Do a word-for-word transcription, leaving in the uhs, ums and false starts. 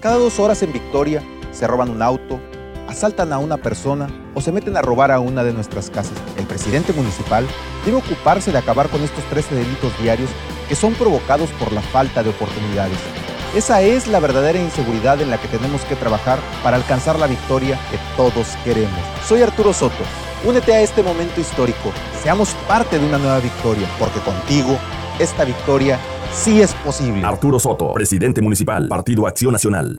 Cada dos horas en Victoria se roban un auto, asaltan a una persona o se meten a robar a una de nuestras casas. El presidente municipal debe ocuparse de acabar con estos trece delitos diarios que son provocados por la falta de oportunidades. Esa es la verdadera inseguridad en la que tenemos que trabajar para alcanzar la victoria que todos queremos. Soy Arturo Soto. Únete a este momento histórico. Seamos parte de una nueva victoria, porque contigo esta victoria sí es posible. Arturo Soto, presidente municipal, Partido Acción Nacional.